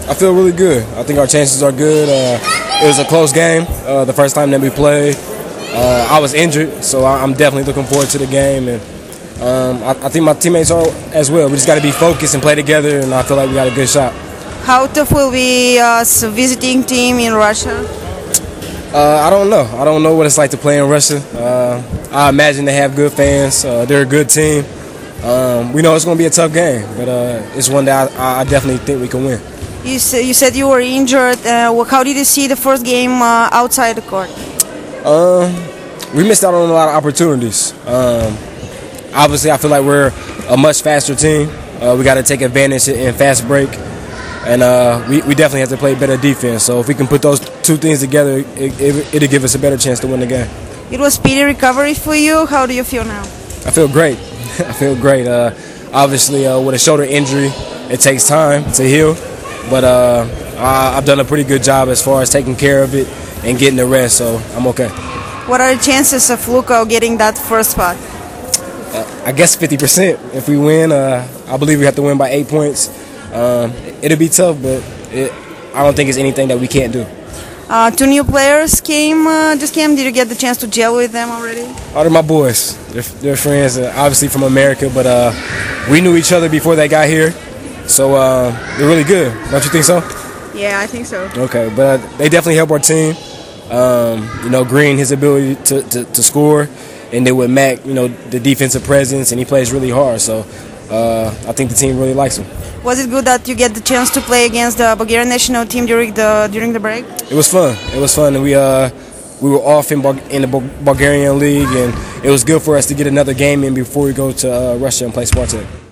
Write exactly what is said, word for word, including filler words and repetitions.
I feel really good. I think our chances are good. Uh, it was a close game uh, the first time that we played. Uh, I was injured, so I'm definitely looking forward to the game, and um, I, I think my teammates are as well. We just got to be focused and play together, and I feel like we got a good shot. How tough will be a visiting team in Russia? Uh, I don't know. I don't know what it's like to play in Russia. Uh, I imagine they have good fans. Uh, they're a good team. Um, we know it's going to be a tough game, but uh, it's one that I, I definitely think we can win. You, say, you said you were injured. Uh, how did you see the first game uh, outside the court? Um, we missed out on a lot of opportunities. Um, obviously, I feel like we're a much faster team. Uh, we got to take advantage in fast break, and uh, we, we definitely have to play better defense. So if we can put those two things together, it, it, it'll give us a better chance to win the game. It was speedy recovery for you. How do you feel now? I feel great. I feel great. Uh, obviously, uh, with a shoulder injury, it takes time to heal, but uh, I, I've done a pretty good job as far as taking care of it and getting the rest, so I'm okay. What are the chances of Luka getting that first spot? Uh, I guess fifty percent. If we win, uh, I believe we have to win by eight points. Um, it'll be tough, but it, I don't think it's anything that we can't do. Uh, two new players came, uh, just came. Did you get the chance to gel with them already? All of my boys. They're, they're friends, uh, obviously from America, but uh, we knew each other before they got here, so uh, they're really good. Don't you think so? Yeah, I think so. Okay, but uh, they definitely help our team. Um, you know, Green, his ability to, to, to score, and then with Mac, you know, the defensive presence, and he plays really hard. So uh, I think the team really likes him. Was it good that you get the chance to play against the Bulgarian national team during the during the break? It was fun. It was fun, and we uh we were off in, in the Bulgarian league, and it was good for us to get another game in before we go to uh, Russia and play Spartak.